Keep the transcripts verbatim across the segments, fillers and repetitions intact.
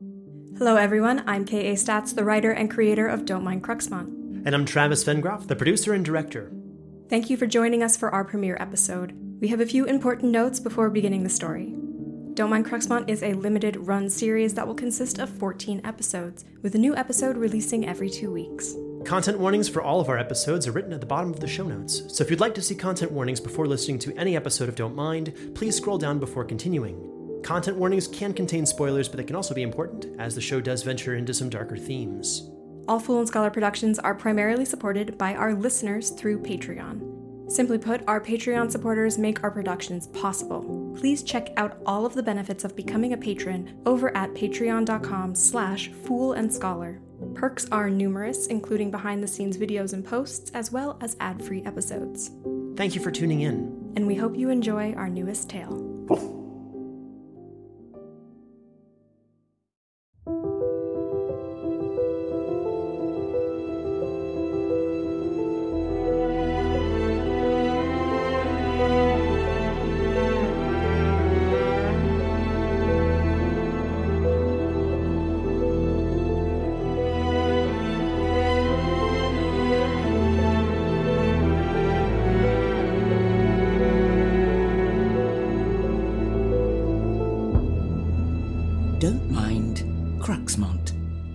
Hello everyone, I'm K A Stats, the writer and creator of Don't Mind Cruxmont. And I'm Travis Vengroff, the producer and director. Thank you for joining us for our premiere episode. We have a few important notes before beginning the story. Don't Mind Cruxmont is a limited run series that will consist of fourteen episodes, with a new episode releasing every two weeks. Content warnings for all of our episodes are written at the bottom of the show notes, so if you'd like to see content warnings before listening to any episode of Don't Mind, please scroll down before continuing. Content warnings can contain spoilers, but they can also be important, as the show does venture into some darker themes. All Fool and Scholar productions are primarily supported by our listeners through Patreon. Simply put, our Patreon supporters make our productions possible. Please check out all of the benefits of becoming a patron over at patreon.com slash foolandscholar. Perks are numerous, including behind-the-scenes videos and posts, as well as ad-free episodes. Thank you for tuning in. And we hope you enjoy our newest tale. Don't Mind Cruxmont.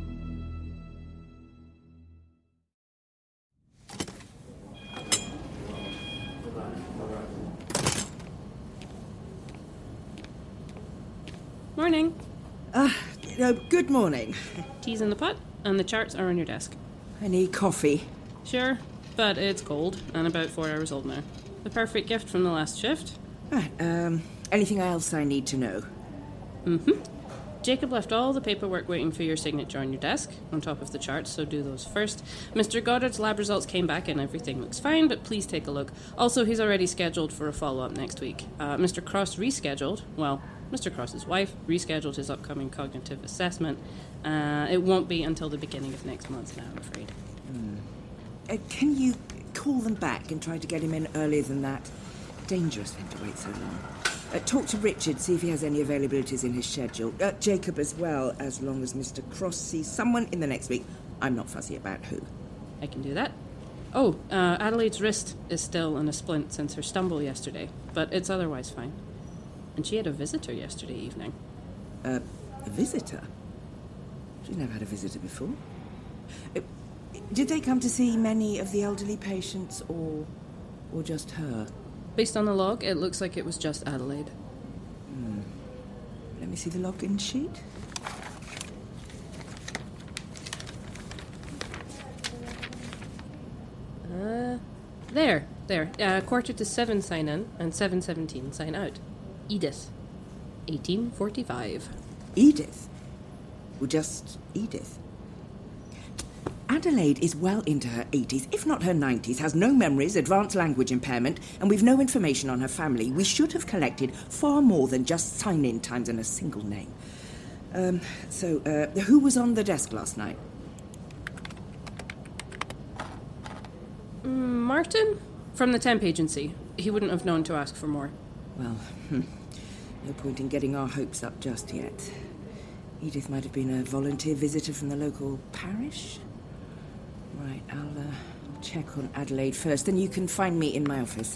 Morning. Uh, uh, good morning. Tea's in the pot, and the charts are on your desk. I need coffee. Sure, but it's cold, and about four hours old now. The perfect gift from the last shift. Right, um, anything else I need to know? Mm-hmm. Jacob left all the paperwork waiting for your signature on your desk, on top of the charts, so do those first. Mister Goddard's lab results came back and everything looks fine, but please take a look. Also, he's already scheduled for a follow-up next week. Uh, Mister Cross rescheduled, well, Mister Cross's wife rescheduled his upcoming cognitive assessment. Uh, it won't be until the beginning of next month now, I'm afraid. Hmm. Uh, can you call them back and try to get him in earlier than that? Dangerous for him to wait so long. Uh, talk to Richard, see if he has any availabilities in his schedule. Uh, Jacob as well, as long as Mister Cross sees someone in the next week. I'm not fussy about who. I can do that. Oh, uh, Adelaide's wrist is still in a splint since her stumble yesterday, but it's otherwise fine. And she had a visitor yesterday evening. Uh, a visitor? She's never had a visitor before. Uh, did they come to see many of the elderly patients, or, or just her? Based on the log, it looks like it was just Adelaide. Hmm. Let me see the login sheet. Uh, there, there. Uh, quarter to seven sign in and seven seventeen sign out. Edith, eighteen forty-five. Edith? Well, just Edith. Adelaide is well into her eighties, if not her nineties, has no memories, advanced language impairment, and we've no information on her family. We should have collected far more than just sign-in times and a single name. Um, so, uh, who was on the desk last night? Mm, Martin? From the temp agency. He wouldn't have known to ask for more. Well, hmm, no point in getting our hopes up just yet. Edith might have been a volunteer visitor from the local parish. Right, I'll, uh, I'll check on Adelaide first, then you can find me in my office.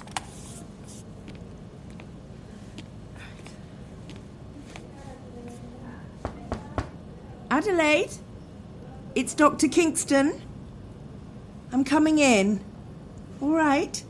Adelaide? It's Doctor Kingston. I'm coming in. All right.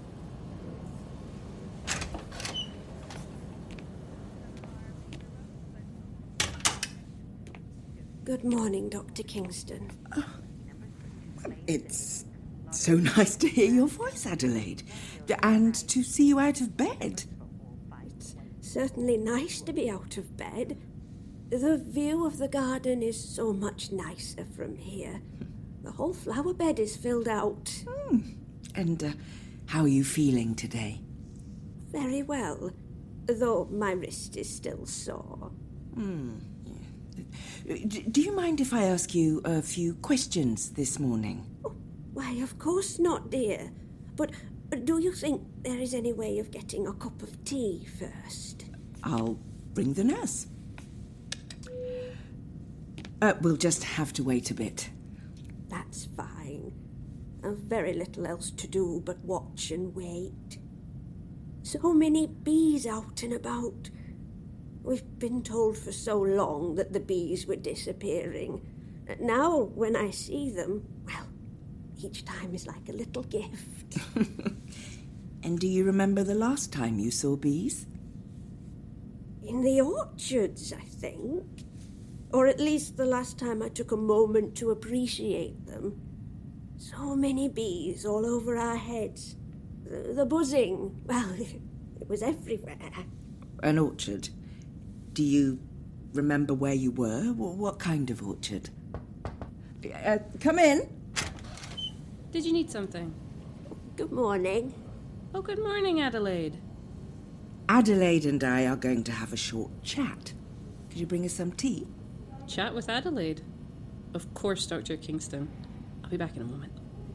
Good morning, Doctor Kingston. Oh. It's so nice to hear your voice, Adelaide, and to see you out of bed. It's certainly nice to be out of bed. The view of the garden is so much nicer from here. The whole flower bed is filled out. Mm. And uh, how are you feeling today? Very well, though my wrist is still sore. Mm. Do you mind if I ask you a few questions this morning? Oh, why, of course not, dear. But do you think there is any way of getting a cup of tea first? I'll bring the nurse. Uh, we'll just have to wait a bit. That's fine. I've very little else to do but watch and wait. So many bees out and about. We've been told for so long that the bees were disappearing. Now, when I see them, well, each time is like a little gift. And do you remember the last time you saw bees? In the orchards, I think. Or at least the last time I took a moment to appreciate them. So many bees all over our heads. The, the buzzing, well, it was everywhere. An orchard. Do you remember where you were? What kind of orchard? Uh, come in. Did you need something? Good morning. Oh, good morning, Adelaide. Adelaide and I are going to have a short chat. Could you bring us some tea? Chat with Adelaide. Of course, Doctor Kingston. I'll be back in a moment.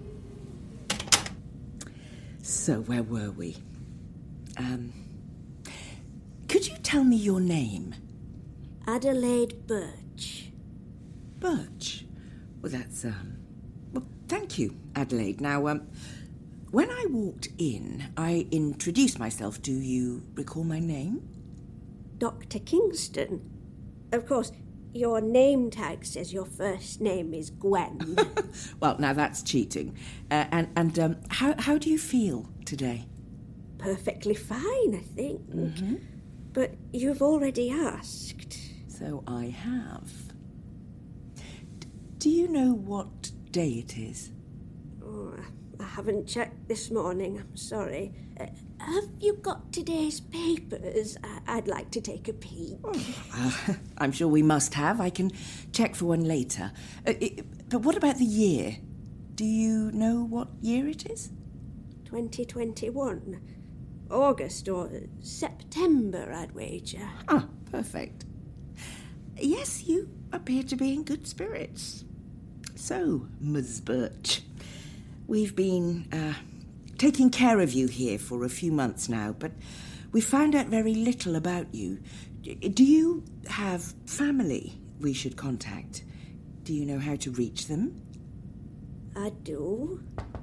So, where were we? Um, could you tell me your name? Adelaide Birch. Birch? Well, that's, um... Well, thank you, Adelaide. Now, um... when I walked in, I introduced myself. Do you recall my name? Doctor Kingston. Of course, your name tag says your first name is Gwen. Well, now that's cheating. Uh, and and um, how, how do you feel today? Perfectly fine, I think. Mm-hmm. But you've already asked. So I have. D- do you know what day it is? Oh, I haven't checked this morning, I'm sorry. Uh, have you got today's papers? I- I'd like to take a peek. Uh, I'm sure we must have. I can check for one later. Uh, it, but what about the year? Do you know what year it is? twenty twenty-one. August or September, I'd wager. Ah, perfect. Yes, you appear to be in good spirits. So, Miss Birch, we've been uh, taking care of you here for a few months now, but we found out very little about you. Do you have family we should contact? Do you know how to reach them? I do.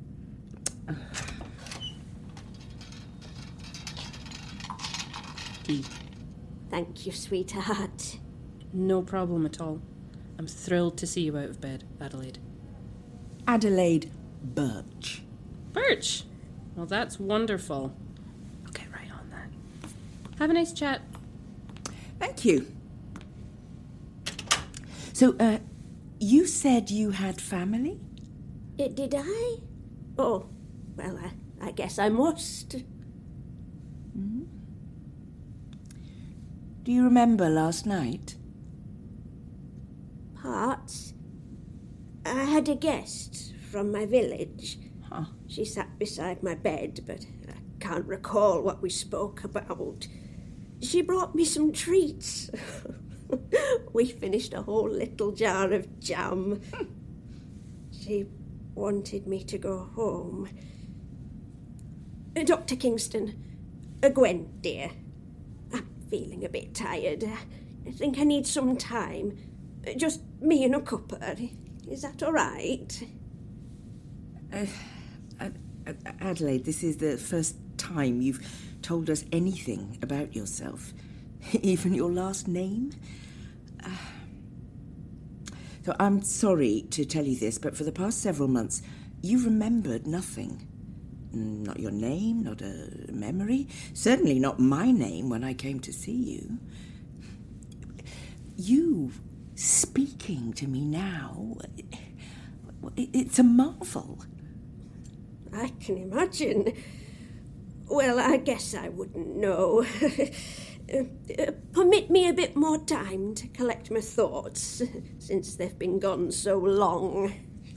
Tea. Thank you, sweetheart. No problem at all. I'm thrilled to see you out of bed, Adelaide. Adelaide Birch. Birch! Well, that's wonderful. I'll get right on that. Have a nice chat. Thank you. So, uh, you said you had family? Uh, did I? Oh, well, I, I guess I must. Mm-hmm. Do you remember last night? Parts. I had a guest from my village. Huh. She sat beside my bed, but I can't recall what we spoke about. She brought me some treats. We finished a whole little jar of jam. She wanted me to go home. Uh, Doctor Kingston, uh, Gwen, dear, I'm feeling a bit tired. I think I need some time. Uh, just me and a cuppa. Is that all right? Uh, Adelaide, this is the first time you've told us anything about yourself, even your last name. Uh, so I'm sorry to tell you this, but for the past several months, you remembered nothing. Not your name, not a memory, certainly not my name when I came to see you. You speaking to me now, it's a marvel. I can imagine. Well, I guess I wouldn't know. uh, permit me a bit more time to collect my thoughts, since they've been gone so long.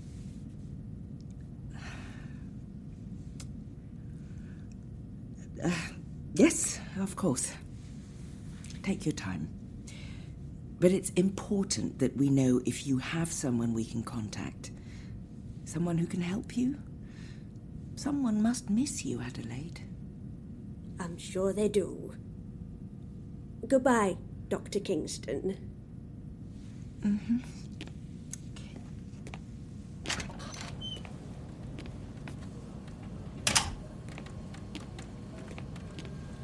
Uh, yes, of course. Take your time. But it's important that we know if you have someone we can contact. Someone who can help you. Someone must miss you, Adelaide. I'm sure they do. Goodbye, Doctor Kingston. Mm-hmm.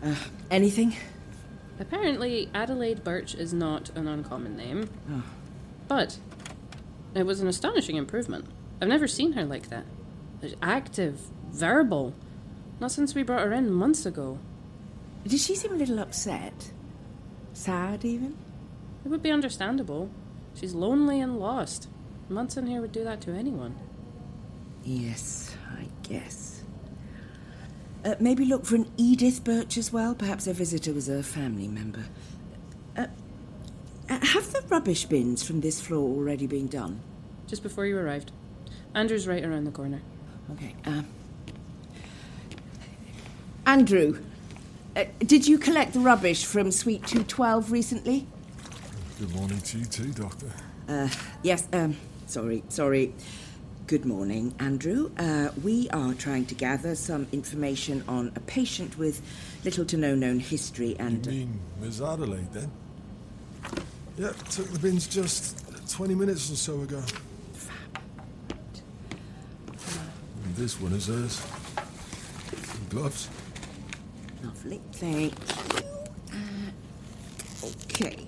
Uh, anything? Apparently, Adelaide Birch is not an uncommon name. Oh. But it was an astonishing improvement. I've never seen her like that. Active, verbal. Not since we brought her in months ago. Did she seem a little upset? Sad, even? It would be understandable. She's lonely and lost. Months in here would do that to anyone. Yes, I guess. Uh, maybe look for an Edith Birch as well. Perhaps her visitor was a family member. Uh, uh, have the rubbish bins from this floor already been done? Just before you arrived. Andrew's right around the corner. Okay. Uh, Andrew, uh, did you collect the rubbish from Suite two twelve recently? Good morning to you too, Doctor. Uh, yes, um, sorry, sorry. Good morning, Andrew. Uh, we are trying to gather some information on a patient with little to no known history and... You mean Miss Adelaide, then? Yeah, took the bins just twenty minutes or so ago. And this one is hers. Some gloves. Lovely, thank you. Uh, okay.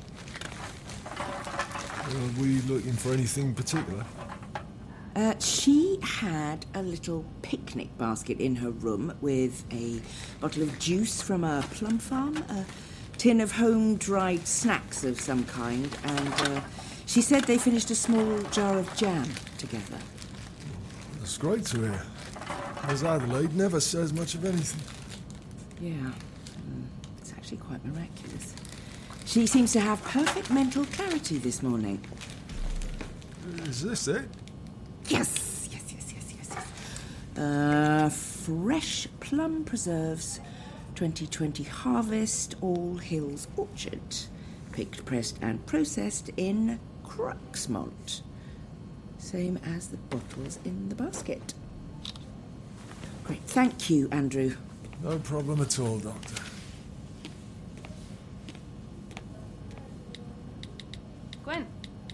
Are we looking for anything particular? Uh, she had a little picnic basket in her room with a bottle of juice from a plum farm, a tin of home-dried snacks of some kind, and uh, she said they finished a small jar of jam together. That's great to hear. Miss Adelaide never says much of anything. Yeah, mm, it's actually quite miraculous. She seems to have perfect mental clarity this morning. Is this it? Yes, yes, yes, yes, yes, yes. Uh, fresh plum preserves, twenty twenty harvest, All Hills Orchard. Picked, pressed and processed in Cruxmont. Same as the bottles in the basket. Great, thank you, Andrew. No problem at all, Doctor. Gwen?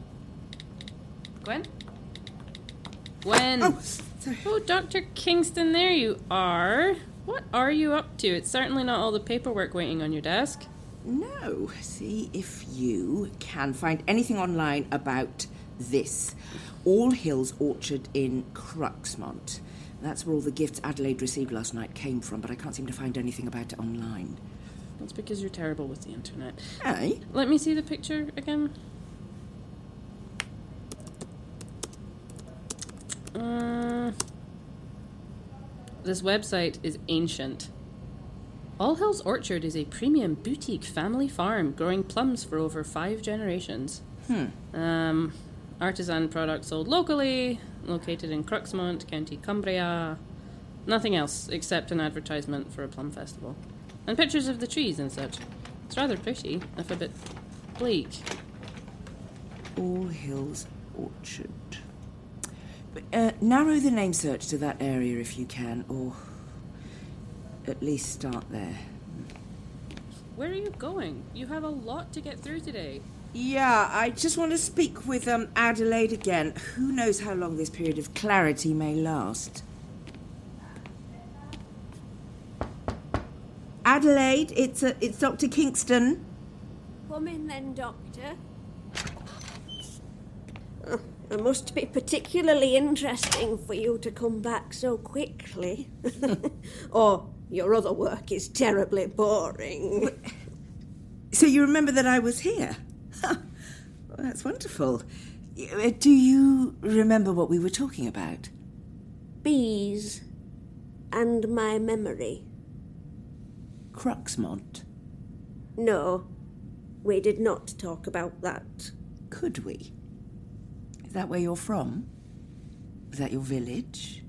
Gwen? Gwen! Oh, sorry. Oh, Doctor Kingston, there you are. What are you up to? It's certainly not all the paperwork waiting on your desk. No, see if you can find anything online about this. All Hills Orchard in Cruxmont. That's where all the gifts Adelaide received last night came from, but I can't seem to find anything about it online. That's because you're terrible with the internet. Hey? Let me see the picture again. Uh, this website is ancient. All Hills Orchard is a premium boutique family farm growing plums for over five generations. Hmm. Um, artisan products sold locally, located in Cruxmont, County Cumbria. Nothing else except an advertisement for a plum festival. And pictures of the trees and such. It's rather pretty, if a bit bleak. All Hills Orchard. But, uh, narrow the name search to that area if you can, or at least start there. Where are you going? You have a lot to get through today. Yeah, I just want to speak with um, Adelaide again. Who knows how long this period of clarity may last. Adelaide, it's uh, it's Doctor Kingston. Come in then, Doctor. Oh, it must be particularly interesting for you to come back so quickly. Or your other work is terribly boring. So you remember that I was here? Well, that's wonderful. Uh, Do you remember what we were talking about? Bees and my memory. Cruxmont. No, we did not talk about that. Could we? Is that where you're from? Is that your village?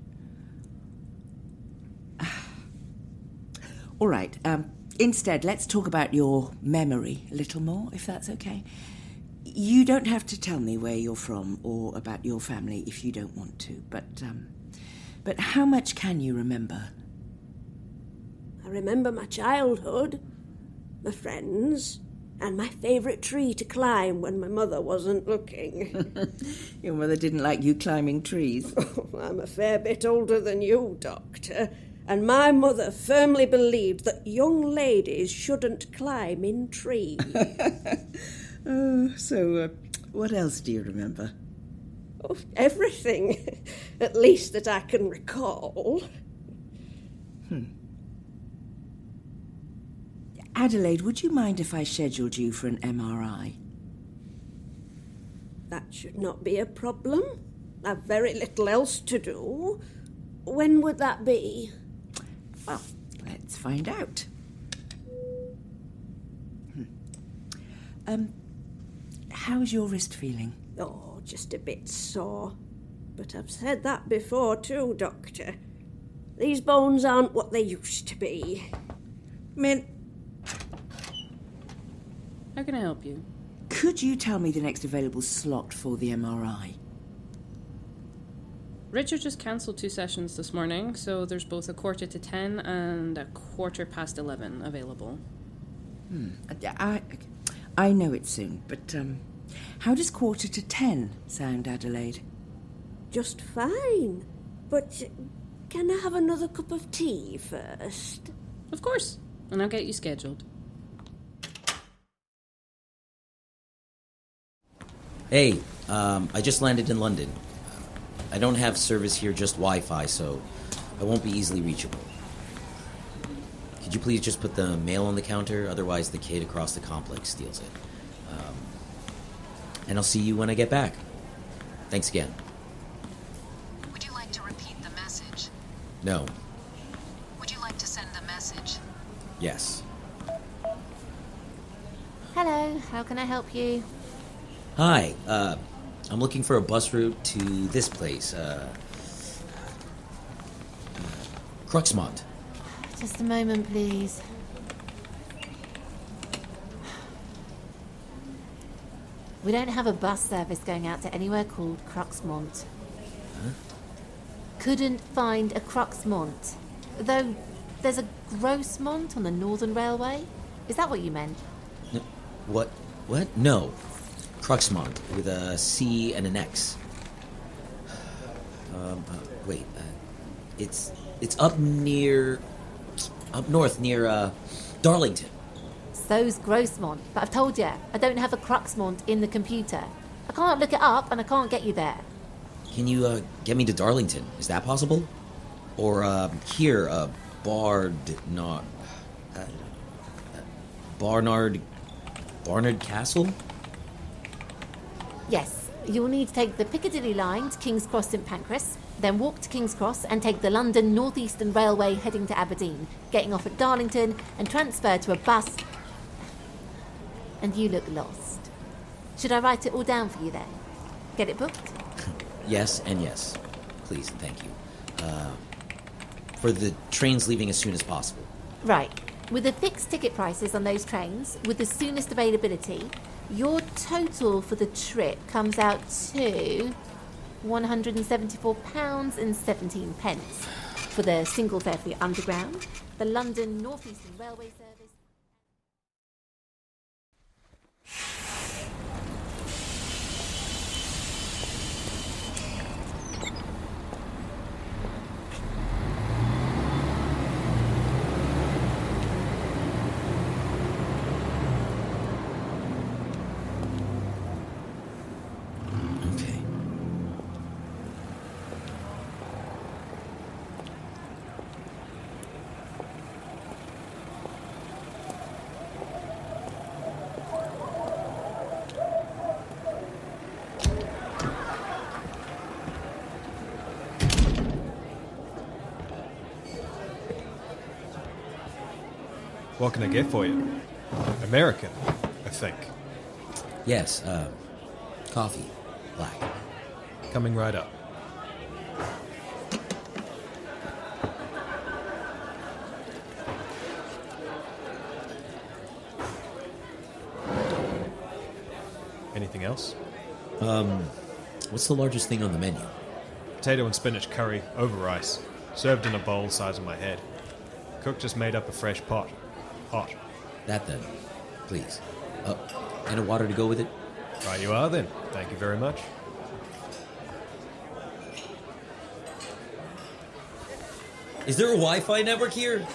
All right. Um, instead, let's talk about your memory a little more, if that's okay. You don't have to tell me where you're from or about your family if you don't want to, but, um, but how much can you remember? I remember my childhood, my friends, and my favourite tree to climb when my mother wasn't looking. Your mother didn't like you climbing trees. I'm a fair bit older than you, Doctor, and my mother firmly believed that young ladies shouldn't climb in trees. Oh, so uh, what else do you remember? Oh, everything, at least that I can recall. Hmm. Adelaide, would you mind if I scheduled you for an M R I? That should not be a problem. I've very little else to do. When would that be? Well, let's find out. Hmm. Um, how's your wrist feeling? Oh, just a bit sore. But I've said that before too, Doctor. These bones aren't what they used to be. Mint, How can I help you? could you tell me the next available slot for the M R I? Richard just cancelled two sessions this morning, so there's both a quarter to ten and a quarter past eleven available. Hmm. I, I, I know it's soon, but um, how does quarter to ten sound, Adelaide? Just fine. But can I have another cup of tea first? Of course, and I'll get you scheduled. Hey, um, I just landed in London. I don't have service here, just Wi-Fi, so I won't be easily reachable. Could you please just put the mail on the counter? Otherwise, the kid across the complex steals it. Um, and I'll see you when I get back. Thanks again. Would you like to repeat the message? No. Would you like to send the message? Yes. Hello, how can I help you? Hi, uh, I'm looking for a bus route to this place, uh... Cruxmont. Just a moment, please. We don't have a bus service going out to anywhere called Cruxmont. Huh? Couldn't find a Cruxmont. Though there's a Grossmont on the Northern Railway. Is that what you meant? No, what? What? No. Cruxmont, with a C and an X. Um, uh, wait, uh, it's it's up near, up north near uh, Darlington. So's Grossmont, but I've told you, I don't have a Cruxmont in the computer. I can't look it up and I can't get you there. Can you uh, get me to Darlington? Is that possible? Or uh, here, uh, Bard, not, uh, uh, Barnard, Barnard Castle? Yes, you'll need to take the Piccadilly line to King's Cross St Pancras, then walk to King's Cross and take the London North Eastern Railway heading to Aberdeen, getting off at Darlington and transfer to a bus. And you look lost. Should I write it all down for you then? Get it booked? Yes and yes. Please and thank you. Uh, for the trains leaving as soon as possible. Right. With the fixed ticket prices on those trains, with the soonest availability, your total for the trip comes out to one hundred seventy-four pounds and seventeen pence for the single fare for the Underground, the London North Eastern Railway service. What can I get for you? American, I think. Yes, uh, coffee. Black. Coming right up. Anything else? Um, what's the largest thing on the menu? Potato and spinach curry over rice, served in a bowl size of my head. Cook just made up a fresh pot. Hot. That then, please. Uh, and a water to go with it? Right you are then. Thank you very much. Is there a Wi-Fi network here?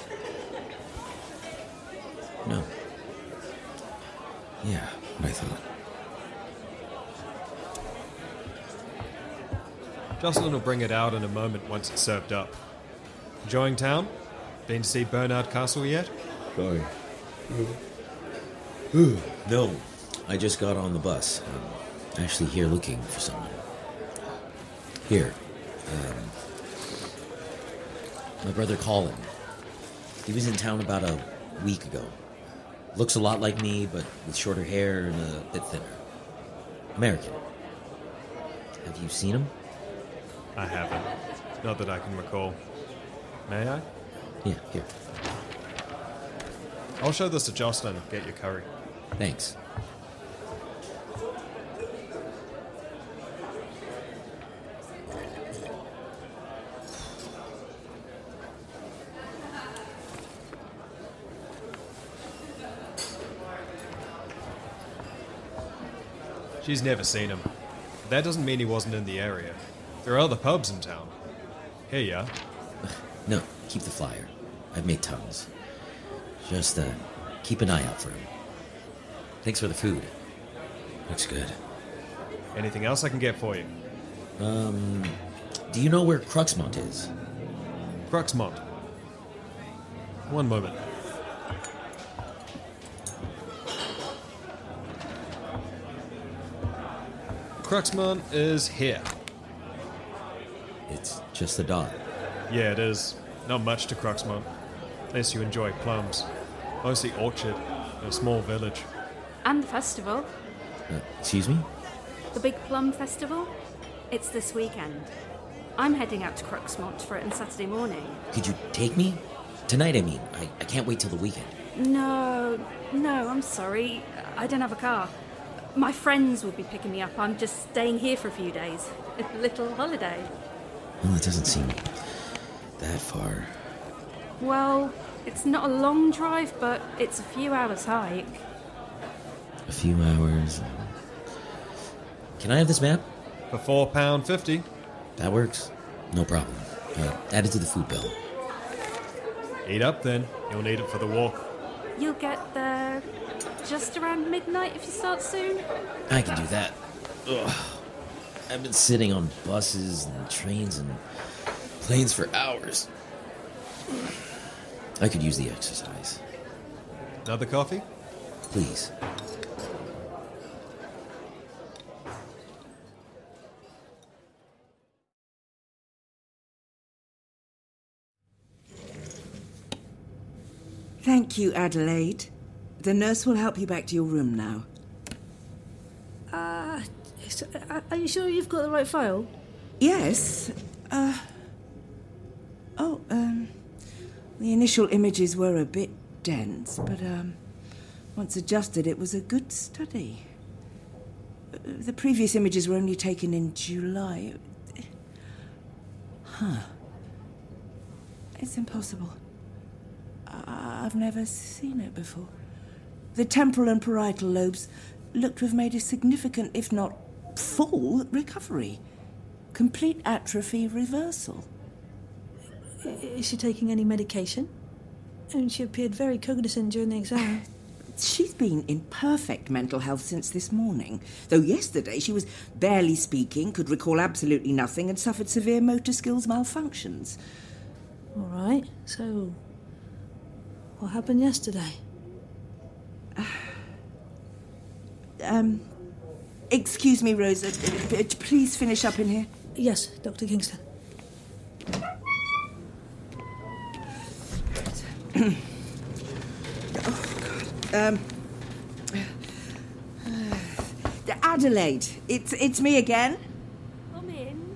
No. Yeah, what I thought. Jocelyn will bring it out in a moment once it's served up. Enjoying town? Been to see Bernard Castle yet? Sorry. No. I just got on the bus. I'm actually here looking for someone. Here. Um, my brother Colin. He was in town about a week ago. Looks a lot like me, but with shorter hair and a bit thinner. American. Have you seen him? I haven't. Not that I can recall. May I? Yeah, here. I'll show this to Jocelyn and get your curry. Thanks. She's never seen him. That doesn't mean he wasn't in the area. There are other pubs in town. Here you are. No, keep the flyer. I've made tons. Just, uh, keep an eye out for him. Thanks for the food. Looks good. Anything else I can get for you? Um, do you know where Cruxmont is? Cruxmont. One moment. Cruxmont is here. It's just a dot. Yeah, it is. Not much to Cruxmont. Unless you enjoy plums. Mostly orchard in a small village. And the festival. Uh, excuse me? The Big Plum Festival. It's this weekend. I'm heading out to Cruxmont for it on Saturday morning. Could you take me? Tonight, I mean. I, I can't wait till the weekend. No, no, I'm sorry. I don't have a car. My friends will be picking me up. I'm just staying here for a few days. A little holiday. Well, it doesn't seem that far. Well, it's not a long drive, but it's a few hours hike. A few hours. Can I have this map? For four pound fifty. That works. No problem. Uh, add it to the food bill. Eat up then. You'll need it for the walk. You'll get there just around midnight if you start soon. I can do that. Ugh. I've been sitting on buses and trains and planes for hours. I could use the exercise. Another coffee? Please. Thank you, Adelaide. The nurse will help you back to your room now. Uh, are you sure you've got the right file? Yes. Uh. Oh, um. The initial images were a bit dense, but, um. once adjusted, it was a good study. The previous images were only taken in July. Huh. It's impossible. I've never seen it before. The temporal and parietal lobes look to have made a significant, if not full, recovery. Complete atrophy reversal. Is she taking any medication? And she appeared very cognizant during the exam. She's been in perfect mental health since this morning, though yesterday she was barely speaking, could recall absolutely nothing, and suffered severe motor skills malfunctions. All right, so what happened yesterday? Uh, um, excuse me, Rosa. Please finish up in here. Yes, Doctor Kingston. Oh, God. Um, uh, Adelaide, it's it's me again. Come in.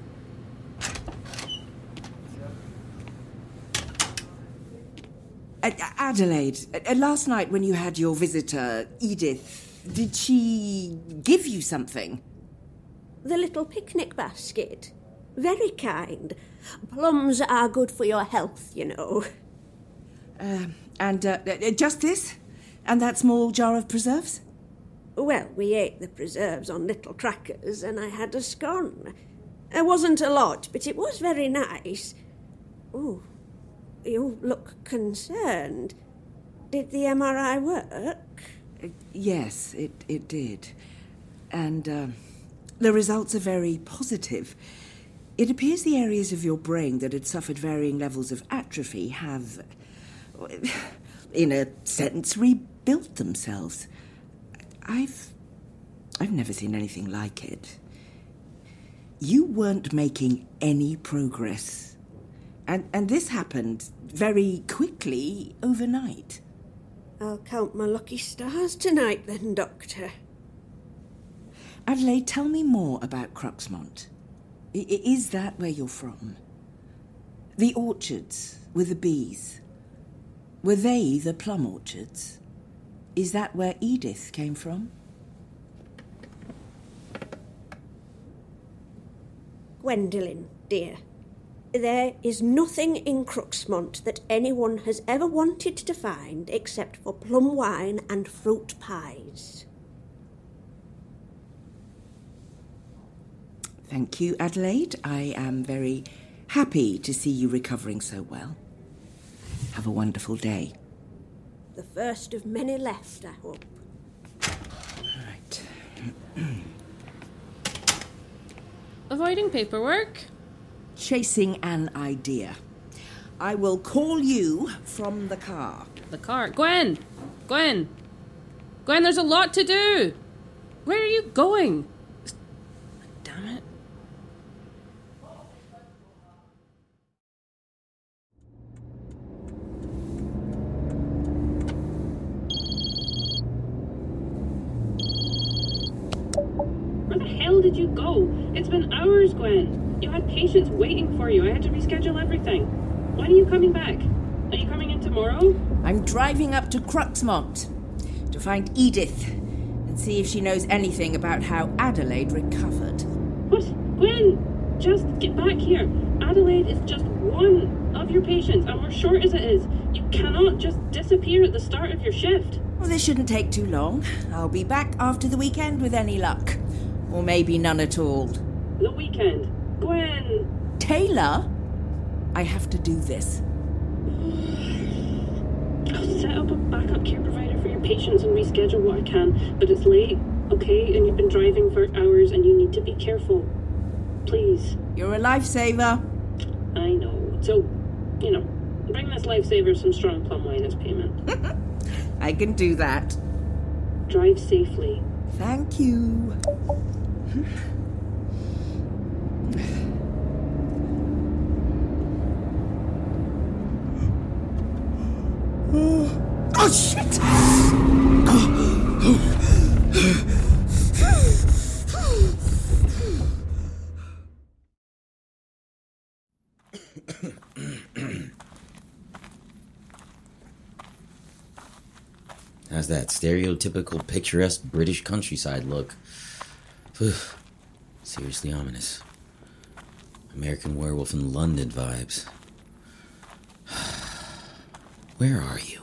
Uh, Adelaide, uh, last night when you had your visitor, Edith, did she give you something? The little picnic basket. Very kind. Plums are good for your health, you know. Uh, and uh, just this? And that small jar of preserves? Well, we ate the preserves on little crackers, and I had a scone. It wasn't a lot, but it was very nice. Oh, you look concerned. Did the M R I work? Uh, yes, it, it did. And uh, the results are very positive. It appears the areas of your brain that had suffered varying levels of atrophy have, in a sense, rebuilt themselves. I've... I've never seen anything like it. You weren't making any progress. And, and this happened very quickly overnight. I'll count my lucky stars tonight then, Doctor. Adelaide, tell me more about Cruxmont. I- is that where you're from? The orchards with the bees. Were they the plum orchards? Is that where Edith came from? Gwendolen, dear, there is nothing in Cruxmont that anyone has ever wanted to find except for plum wine and fruit pies. Thank you, Adelaide. I am very happy to see you recovering so well. Have a wonderful day. The first of many left, I hope. Right. Avoiding paperwork? Chasing an idea. I will call you from the car. The car? Gwen! Gwen! Gwen, there's a lot to do! Where are you going? Damn it. Where the hell did you go? It's been hours, Gwen. You had patients waiting for you. I had to reschedule everything. When are you coming back? Are you coming in tomorrow? I'm driving up to Cruxmont to find Edith and see if she knows anything about how Adelaide recovered. What? Gwen, just get back here. Adelaide is just one of your patients, and we're short as it is. You cannot just disappear at the start of your shift. Well, this shouldn't take too long. I'll be back after the weekend with any luck. Or maybe none at all. The weekend. Gwen! Taylor? I have to do this. I'll set up a backup care provider for your patients and reschedule what I can, but it's late, okay? And you've been driving for hours and you need to be careful. Please. You're a lifesaver. I know. So, you know, bring this lifesaver some strong plum wine as payment. I can do that. Drive safely. Thank you. Oh, shit! How's that stereotypical picturesque British countryside look? Seriously ominous. American Werewolf in London vibes. Where are you?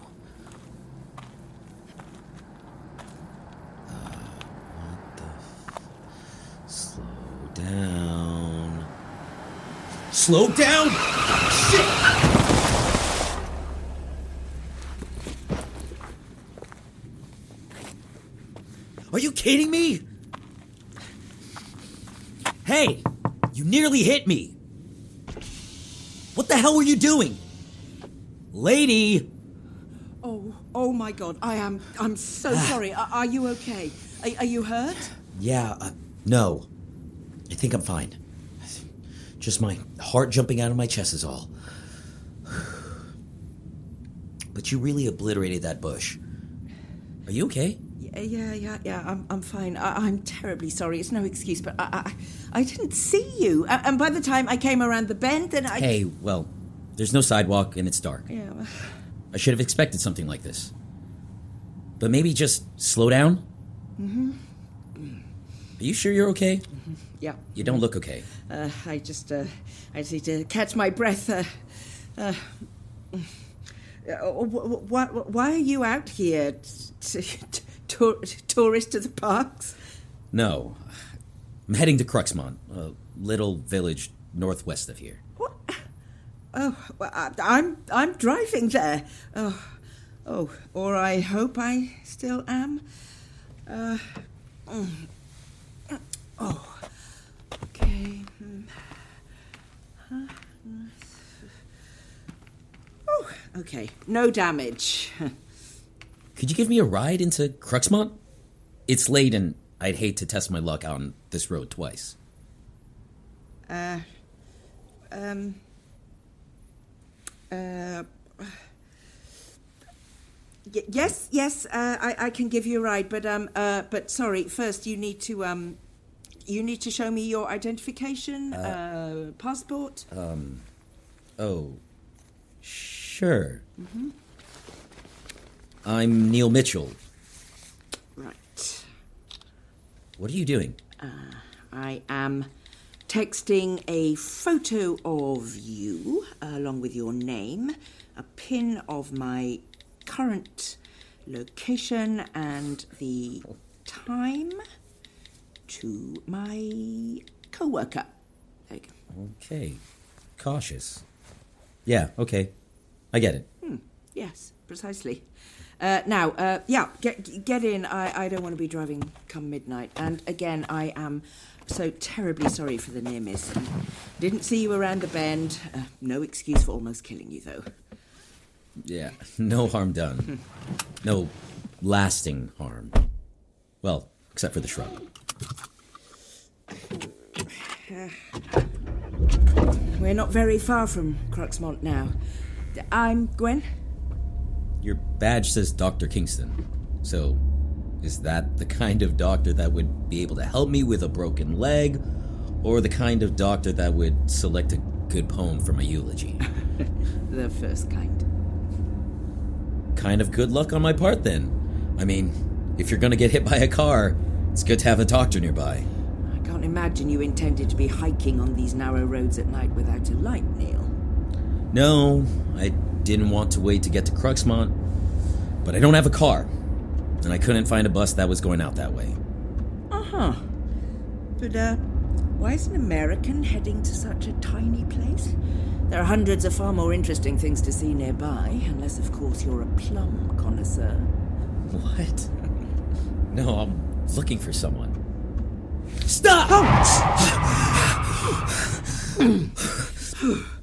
Uh, what the f- Slow down. Slow down? Shit! Are you kidding me? Hey, you nearly hit me. What the hell were you doing? Lady! Oh, oh my God, I am, I'm so sorry. Are, are you okay? Are, are you hurt? Yeah, uh, no. I think I'm fine. Just my heart jumping out of my chest is all. But you really obliterated that bush. Are you okay? Yeah, yeah, yeah, yeah. I'm, I'm fine. I, I'm terribly sorry. It's no excuse, but I, I, I didn't see you. And by the time I came around the bend, then I. Hey, well, there's no sidewalk and it's dark. Yeah. Well... I should have expected something like this. But maybe just slow down. Mm-hmm. Are you sure you're okay? Mm-hmm. Yeah. You don't look okay. Uh, I just, uh, I just need to catch my breath. Uh, uh, why, why are you out here? T- t- tour- tourist to the parks? No. I'm heading to Cruxmont, a little village northwest of here. What? Oh, well, I, I'm I'm driving there. Oh, oh, or I hope I still am. Uh, mm. Oh, okay. Huh? Oh, okay. No damage. Could you give me a ride into Cruxmont? It's late and I'd hate to test my luck on this road twice. Uh, um, uh, y- yes, yes, uh, I, I can give you a ride, but, um, uh, but sorry, first you need to, um, you need to show me your identification, uh, uh passport. Um, oh, sure. Mm-hmm. I'm Neil Mitchell. Right. What are you doing? Uh, I am texting a photo of you, uh, along with your name, a pin of my current location and the time to my co-worker. There you go. Okay. Cautious. Yeah, okay. I get it. Hmm. Yes, precisely. Uh, now, uh, yeah, get get in. I, I don't want to be driving come midnight. And again, I am so terribly sorry for the near miss. Didn't see you around the bend. Uh, no excuse for almost killing you, though. Yeah, no harm done. No lasting harm. Well, except for the shrug. Uh, we're not very far from Cruxmont now. I'm Gwen. Your badge says Doctor Kingston. So, is that the kind of doctor that would be able to help me with a broken leg? Or the kind of doctor that would select a good poem for my eulogy? The first kind. Kind of good luck on my part, then. I mean, if you're gonna get hit by a car, it's good to have a doctor nearby. I can't imagine you intended to be hiking on these narrow roads at night without a light, Neil. No, I didn't want to wait to get to Cruxmont, but I don't have a car, and I couldn't find a bus that was going out that way. Uh-huh. But, uh, why is an American heading to such a tiny place? There are hundreds of far more interesting things to see nearby, unless, of course, you're a plum connoisseur. What? No, I'm looking for someone. Stop! Oh.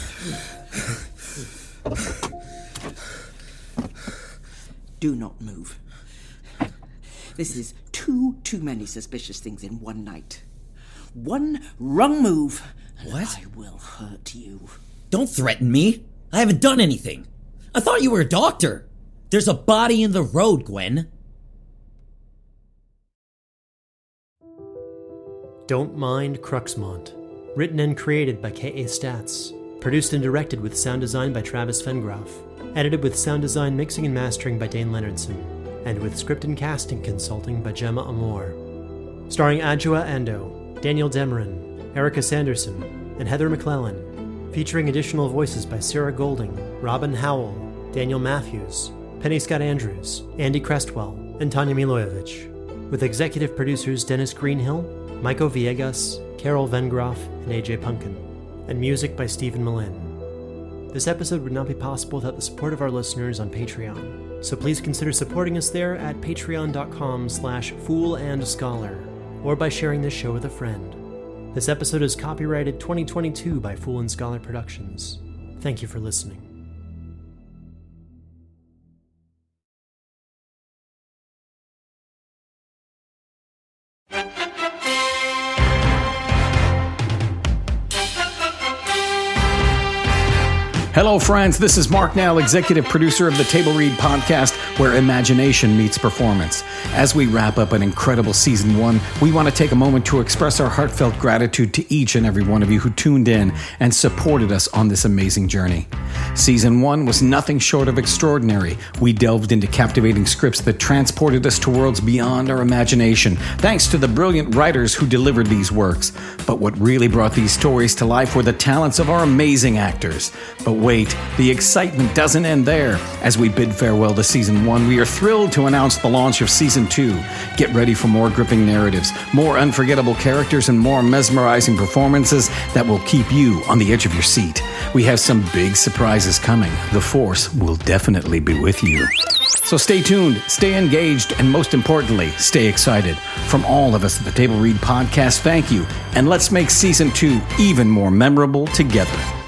Do not move. This is too, too many suspicious things in one night. One wrong move, and what? I will hurt you. Don't threaten me. I haven't done anything. I thought you were a doctor. There's a body in the road, Gwen. Don't Mind Cruxmont. Written and created by K A. Statz. Produced and directed with sound design by Travis Fengroff. Edited with sound design, mixing, and mastering by Dane Leonardson. And with script and casting consulting by Gemma Amor. Starring Adjoa Ando, Daniel Demerin, Erica Sanderson, and Heather McClellan. Featuring additional voices by Sarah Golding, Robin Howell, Daniel Matthews, Penny Scott Andrews, Andy Crestwell, and Tanya Milojevic. With executive producers Dennis Greenhill, Michael Villegas, Carol Vengroff, and A J Punkin. And music by Stephen Malin. This episode would not be possible without the support of our listeners on Patreon, so please consider supporting us there at patreon.com slash foolandscholar, or by sharing this show with a friend. This episode is copyrighted twenty twenty-two by Fool and Scholar Productions. Thank you for listening. Hello, friends. This is Mark Nell, executive producer of the Table Read podcast, where imagination meets performance. As we wrap up an incredible season one, we want to take a moment to express our heartfelt gratitude to each and every one of you who tuned in and supported us on this amazing journey. Season one was nothing short of extraordinary. We delved into captivating scripts that transported us to worlds beyond our imagination, thanks to the brilliant writers who delivered these works. But what really brought these stories to life were the talents of our amazing actors. But wait, the excitement doesn't end there. As we bid farewell to season one, we are thrilled to announce the launch of Season two. Get ready for more gripping narratives, more unforgettable characters, and more mesmerizing performances that will keep you on the edge of your seat. We have some big surprises coming. The Force will definitely be with you. So stay tuned, stay engaged, and most importantly, stay excited. From all of us at the Table Read Podcast, thank you, and let's make Season two even more memorable together.